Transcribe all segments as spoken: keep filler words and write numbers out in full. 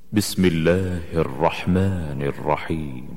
بسم الله الرحمن الرحيم.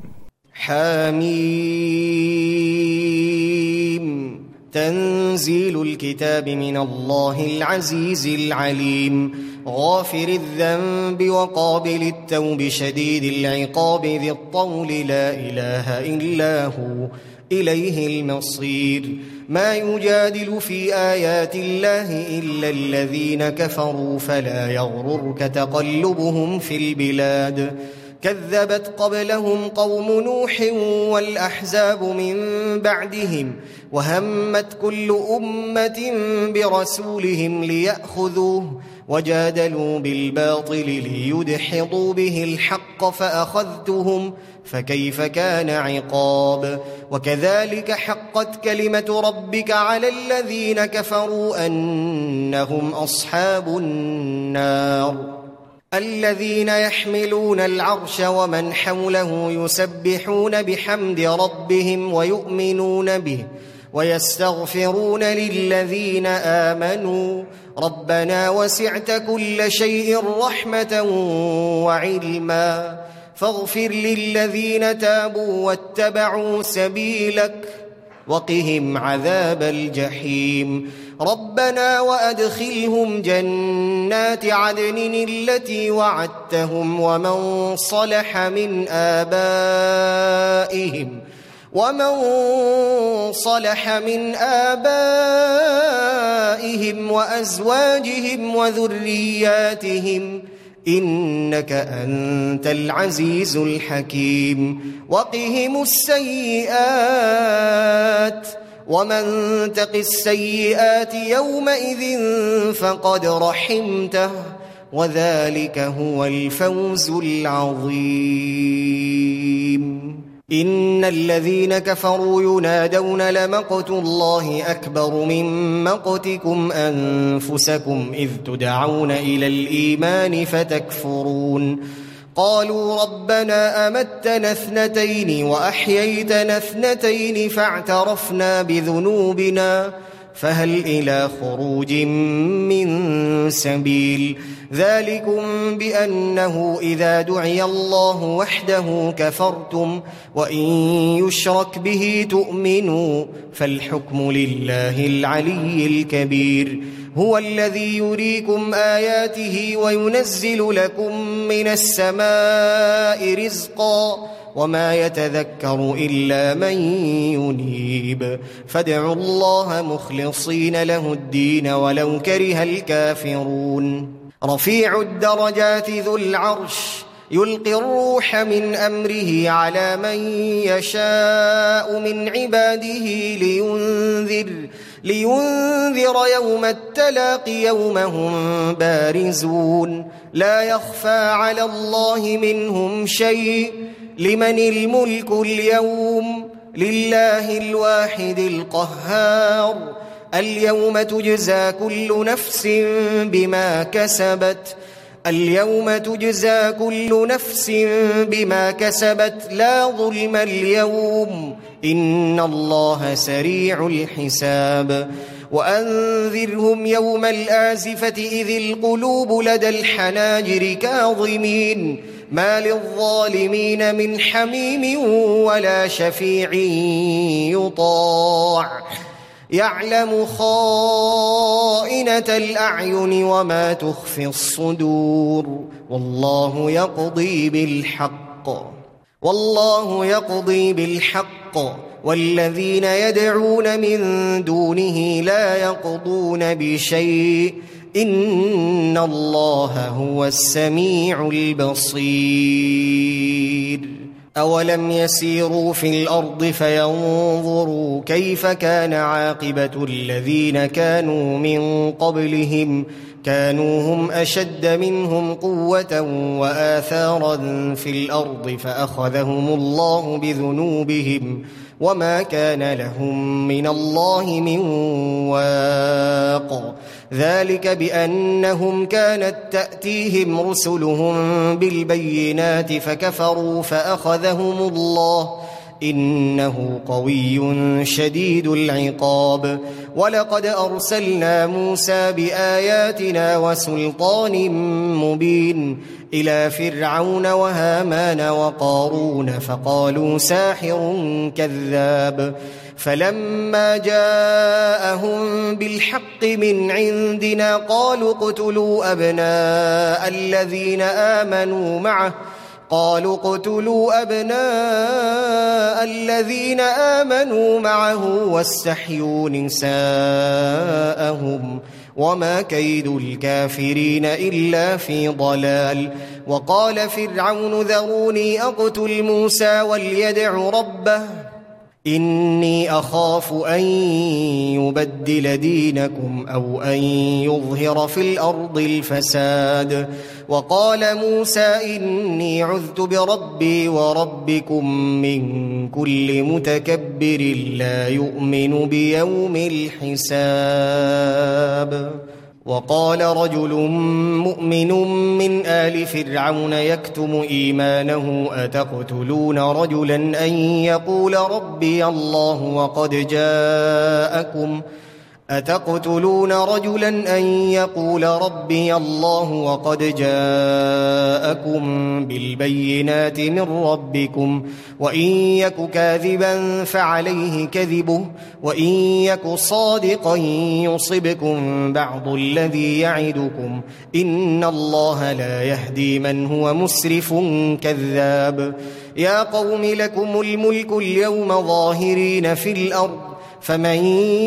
حميم. تنزيل الكتاب من الله العزيز العليم، غافر الذنب وقابل التوب شديد العقاب ذي الطول، لا إله إلا هو إليه المصير. ما يجادل في آيات الله إلا الذين كفروا، فلا يغررك تقلبهم في البلاد. كذبت قبلهم قوم نوح والأحزاب من بعدهم، وهمت كل أمة برسولهم ليأخذوه، وجادلوا بالباطل ليدحضوا به الحق فأخذتهم، فكيف كان عقاب. وكذلك حقت كلمة ربك على الذين كفروا أنهم أصحاب النار. الذين يحملون العرش ومن حوله يسبحون بحمد ربهم ويؤمنون به ويستغفرون للذين آمنوا ربنا وسعت كل شيء رحمة وعلما فاغفر للذين تابوا واتبعوا سبيلك وقهم عذاب الجحيم. ربنا وأدخلهم جنات عدن التي وعدتهم ومن صلح من آبائهم ومن صلح من آبائهم وأزواجهم وذرياتهم إنك أنت العزيز الحكيم. وقهم السيئات ومن تق السيئات يومئذ فقد رحمته وذلك هو الفوز العظيم. إن الذين كفروا ينادون لمقت الله أكبر من مقتكم أنفسكم إذ تدعون إلى الإيمان فتكفرون. قالوا ربنا أمتنا اثنتين وأحييتنا اثنتين فاعترفنا بذنوبنا فهل إلى خروج من سبيل. ذلكم بأنه إذا دعي الله وحده كفرتم وإن يشرك به تؤمنوا فالحكم لله العلي الكبير. هو الذي يريكم آياته وينزل لكم من السماء رزقا وما يتذكر إلا من ينيب. فادعوا الله مخلصين له الدين ولو كره الكافرون. رفيع الدرجات ذو العرش يلقي الروح من أمره على من يشاء من عباده لينذر لينذر يوم التلاق يوم هم بارزون لا يخفى على الله منهم شيء. لمن الملك اليوم لله الواحد القهار. اليوم تجزى كل نفس بما كسبت اليوم تجزى كل نفس بما كسبت لا ظلم اليوم إن الله سريع الحساب. وأنذرهم يوم الآزفة إذ القلوب لدى الحناجر كاظمين ما للظالمين من حميم ولا شفيع يطاع. يعلم خائنة الأعين وما تخفي الصدور والله يقضي بالحق والله يقضي بالحق والذين يدعون من دونه لا يقضون بشيء إن الله هو السميع البصير. أولم يسيروا في الأرض فينظروا كيف كان عاقبة الذين كانوا من قبلهم كانوا هم أشد منهم قوة وآثارا في الأرض فأخذهم الله بذنوبهم وما كان لهم من الله من واق. ذلك بأنهم كانت تأتيهم رسلهم بالبينات فكفروا فأخذهم الله إنه قوي شديد العقاب. ولقد أرسلنا موسى بآياتنا وسلطان مبين إلى فرعون وهامان وقارون فقالوا ساحر كذاب. فلما جاءهم بالحق من عندنا قالوا اقتلوا أبناء الذين آمنوا معه قالوا اقتلوا أبناء الذين آمنوا معه واستحيوا نساءهم وما كيد الكافرين إلا في ضلال. وقال فرعون ذروني أقتل موسى وليدع ربه إني أخاف أن يبدل دينكم أو أن يظهر في الأرض الفساد. وقال موسى إني عذت بربي وربكم من كل متكبر لا يؤمن بيوم الحساب. وقال رجل مؤمن من آل فرعون يكتم إيمانه أتقتلون رجلا أن يقول ربي الله وقد جاءكم أتقتلون رجلا أن يقول ربي الله وقد جاءكم بالبينات من ربكم وإن يك كاذبا فعليه كذبه وإن يك صادقا يصبكم بعض الذي يعدكم إن الله لا يهدي من هو مسرف كذاب. يا قوم لكم الملك اليوم ظاهرين في الأرض فمن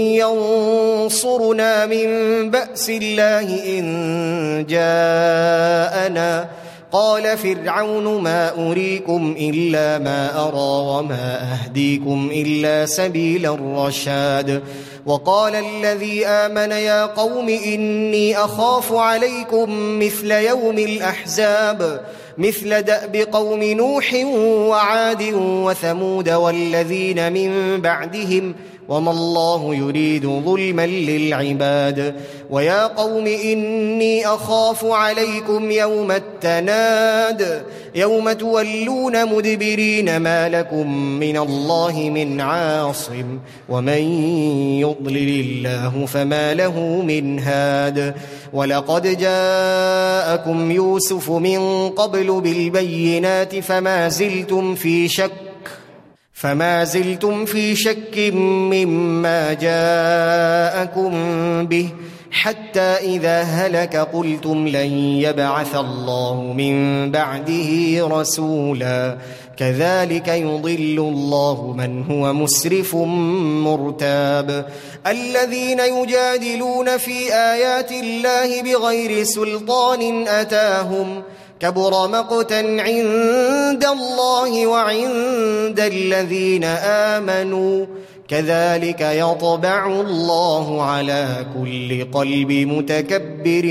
ينصرنا من بأس الله إن جاءنا. قال فرعون ما أريكم إلا ما أرى وما أهديكم إلا سبيل الرشاد. وقال الذي آمن يا قوم إني أخاف عليكم مثل يوم الأحزاب مثل دأب قوم نوح وعاد وثمود والذين من بعدهم وما الله يريد ظلما للعباد. ويا قوم إني أخاف عليكم يوم التناد يوم تولون مدبرين ما لكم من الله من عاصم ومن يضلل الله فما له من هاد. ولقد جاءكم يوسف من قبل بالبينات فما زلتم في شك فما زلتم في شك مما جاءكم به حتى إذا هلك قلتم لن يبعث الله من بعده رسولا. كذلك يضل الله من هو مسرف مرتاب. الذين يجادلون في آيات الله بغير سلطان أتاهم كبر مقتا عند الله وعند الذين آمنوا كذلك يطبع الله على كل قلب متكبر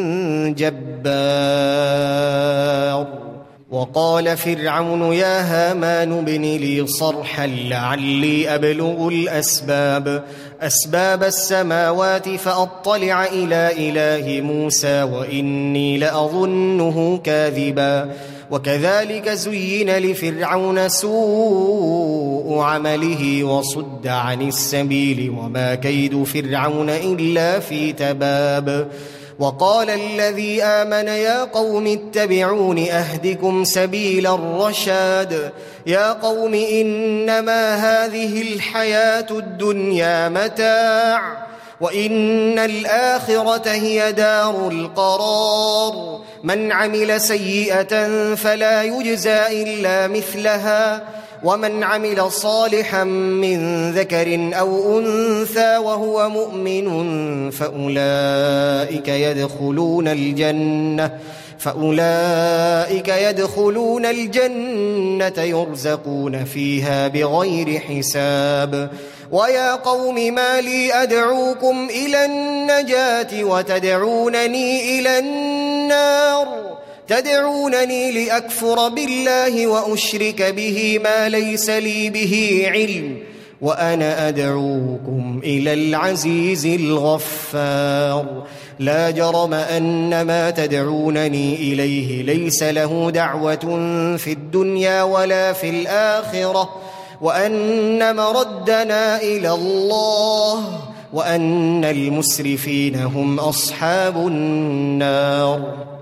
جبار. وقال فرعون يا هامان ابن لي صرحا لعلي أبلغ الأسباب أسباب السماوات فأطلع إلى إله موسى وإني لأظنه كاذبا. وكذلك زين لفرعون سوء عمله وصد عن السبيل وما كيد فرعون إلا في تباب. وقال الذي آمن يا قوم اتبعون أهدكم سبيل الرشاد. يا قوم إنما هذه الحياة الدنيا متاع وإن الآخرة هي دار القرار. من عمل سيئة فلا يجزى إلا مثلها ومن عمل صالحا من ذكر أو أنثى وهو مؤمن فأولئك يدخلون الجنة فأولئك يدخلون الجنة يرزقون فيها بغير حساب. ويا قوم ما لي أدعوكم إلى النجاة وتدعونني إلى النار تدعونني لأكفر بالله وأشرك به ما ليس لي به علم وأنا أدعوكم إلى العزيز الغفار. لا جرم أن ما تدعونني إليه ليس له دعوة في الدنيا ولا في الآخرة وأن مردنا إلى الله وأن المسرفين هم أصحاب النار.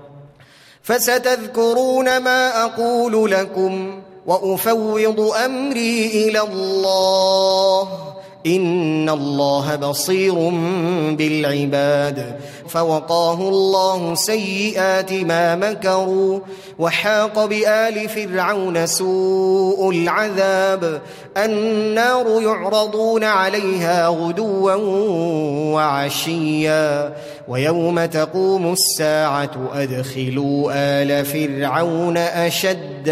فستذكرون ما أقول لكم وأفوض أمري إلى الله إن الله بصير بالعباد. فوقاه الله سيئات ما مكروا وحاق بآل فرعون سوء العذاب. النار يعرضون عليها غدوا وعشيا ويوم تقوم الساعة أدخلوا آل فرعون أشد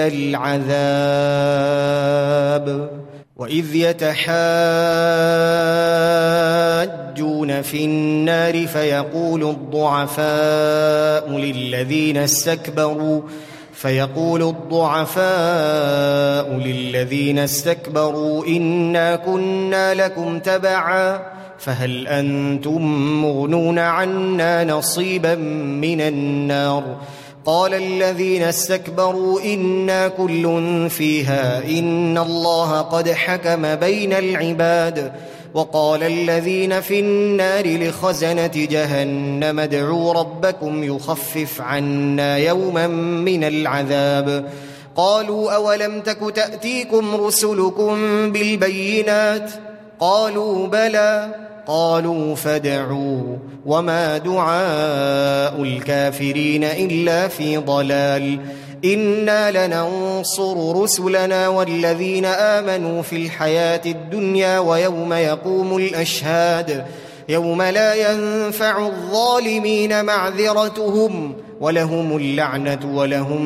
العذاب. وإذ يتحاجون في النار فيقول الضعفاء للذين استكبروا فيقول الضعفاء للذين استكبروا إنا كنا لكم تبعا فهل أنتم مغنون عنا نصيبا من النار. قال الذين استكبروا إنا كل فيها إن الله قد حكم بين العباد. وقال الذين في النار لخزنة جهنم ادعوا ربكم يخفف عنا يوما من العذاب. قالوا أولم تك تأتيكم رسلكم بالبينات قالوا بلى قالوا فادعوا وما دعاء الكافرين إلا في ضلال. إنا لننصر رسلنا والذين آمنوا في الحياة الدنيا ويوم يقوم الأشهاد يوم لا ينفع الظالمين معذرتهم ولهم اللعنة ولهم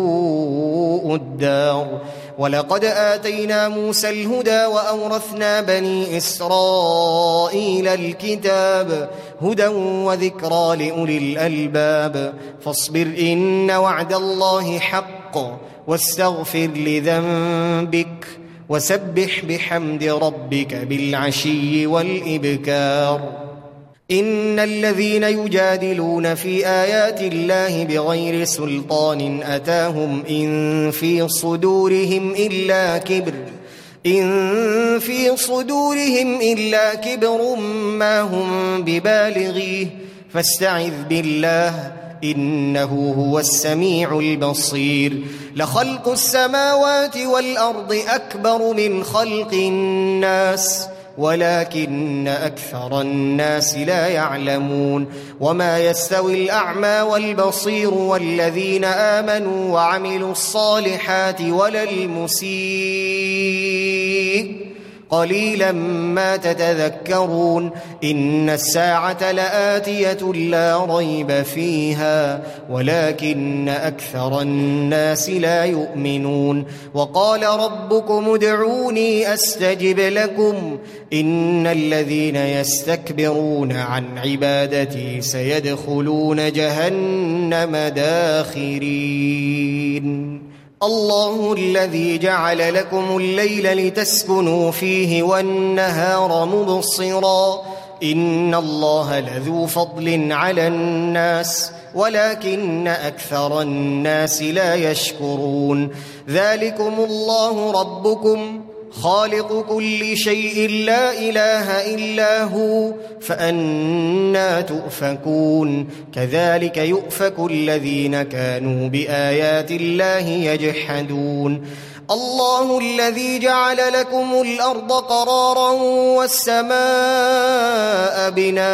سوء الدار. ولقد آتينا موسى الهدى وأورثنا بني إسرائيل الكتاب هدى وذكرى لأولي الألباب. فاصبر إن وعد الله حق واستغفر لذنبك وسبح بحمد ربك بالعشي والإبكار. إن الذين يجادلون في آيات الله بغير سلطان أتاهم إن في صدورهم إلا كبر إن في صدورهم إلا كبر ما هم ببالغيه فاستعذ بالله إنه هو السميع البصير. لخلق السماوات والأرض أكبر من خلق الناس ولكن أكثر الناس لا يعلمون. وما يستوي الأعمى والبصير والذين آمنوا وعملوا الصالحات ولا المسيء قليلا ما تتذكرون. إن الساعة لآتية لا ريب فيها ولكن أكثر الناس لا يؤمنون. وقال ربكم ادعوني أستجب لكم إن الذين يستكبرون عن عبادتي سيدخلون جهنم داخرين. الله الذي جعل لكم الليل لتسكنوا فيه والنهار مبصرا إن الله لذو فضل على الناس ولكن أكثر الناس لا يشكرون. ذلكم الله ربكم خالق كل شيء لا إله إلا هو فأنا تؤفكون. كذلك يؤفك الذين كانوا بآيات الله يجحدون. الله الذي جعل لكم الأرض قرارا والسماء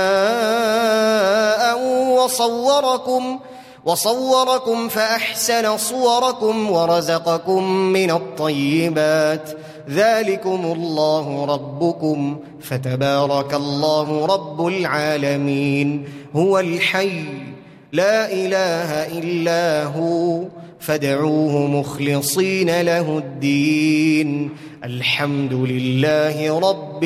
بناء وصوركم وصوركم فأحسن صوركم ورزقكم من الطيبات. ذلكم الله ربكم فتبارك الله رب العالمين. هو الحي لا إله إلا هو فادعوه مخلصين له الدين. الحمد لله رب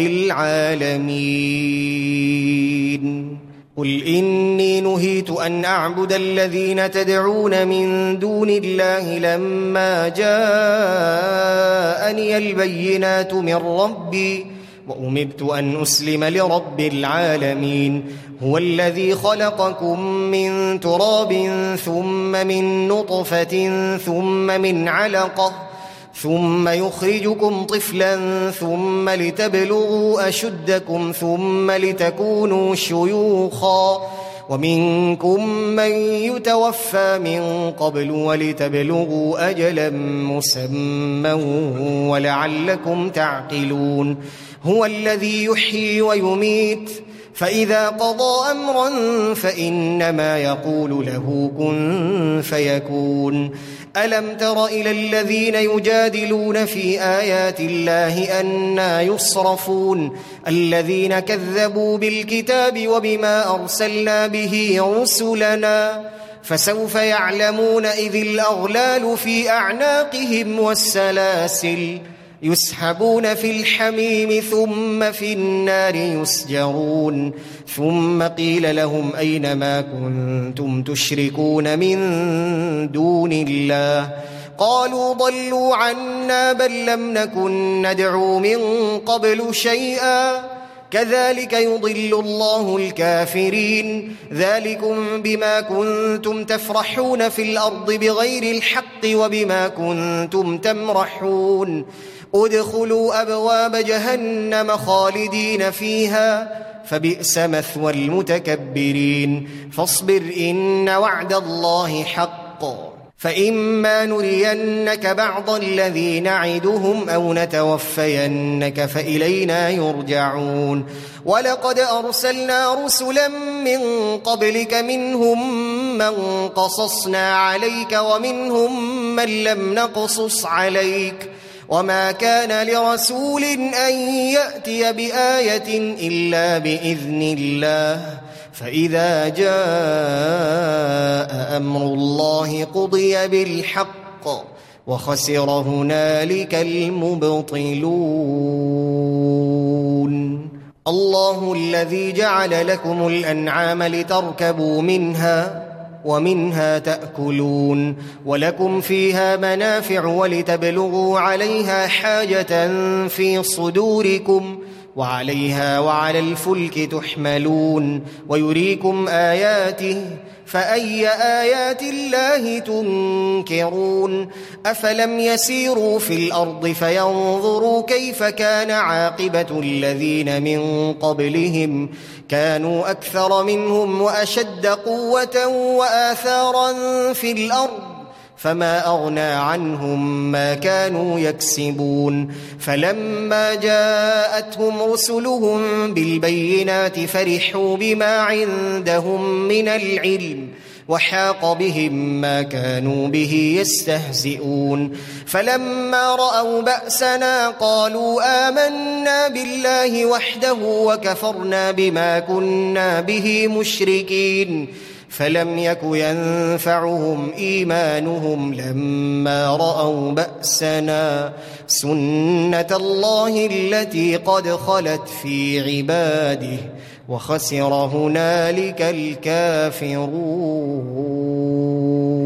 العالمين. قل إني نهيت أن أعبد الذين تدعون من دون الله لما جاءني البينات من ربي وأمرت أن أسلم لرب العالمين. هو الذي خلقكم من تراب ثم من نطفة ثم من علقة ثم يخرجكم طفلا ثم لتبلغوا أشدكم ثم لتكونوا شيوخا ومنكم من يتوفى من قبل ولتبلغوا أجلا مسمى ولعلكم تعقلون هو الذي يحيي ويميت فإذا قضى أمرا فإنما يقول له كن فيكون ألم تر إلى الذين يجادلون في آيات الله أنى يصرفون الذين كذبوا بالكتاب وبما أرسلنا به رسلنا فسوف يعلمون إذ الأغلال في أعناقهم والسلاسل يسحبون في الحميم ثم في النار يسجرون ثم قيل لهم أين ما كنتم تشركون من دون الله قالوا ضلوا عنا بل لم نكن ندعو من قبل شيئا كذلك يضل الله الكافرين ذلكم بما كنتم تفرحون في الأرض بغير الحق وبما كنتم تمرحون ادخلوا أبواب جهنم خالدين فيها فبئس مثوى المتكبرين فاصبر إن وعد الله حق فإما نرينك بعض الذي نعدهم أو نتوفينك فإلينا يرجعون ولقد أرسلنا رسلا من قبلك منهم من قصصنا عليك ومنهم من لم نقصص عليك وما كان لرسول أن يأتي بآية إلا بإذن الله فإذا جاء أمر الله قضي بالحق وخسر هنالك المبطلون الله الذي جعل لكم الأنعام لتركبوا منها ومنها تأكلون ولكم فيها منافع ولتبلغوا عليها حاجة في صدوركم وعليها وعلى الفلك تحملون ويريكم آياته فأي آيات الله تنكرون أفلم يسيروا في الأرض فينظروا كيف كان عاقبة الذين من قبلهم كانوا أكثر منهم وأشد قوة وآثارا في الأرض فما أغنى عنهم ما كانوا يكسبون فلما جاءتهم رسلهم بالبينات فرحوا بما عندهم من العلم وحاق بهم ما كانوا به يستهزئون فلما رأوا بأسنا قالوا آمنا بالله وحده وكفرنا بما كنا به مشركين فلم يك ينفعهم إيمانهم لما رأوا بأسنا سنة الله التي قد خلت في عباده وخسر هنالك الكافرون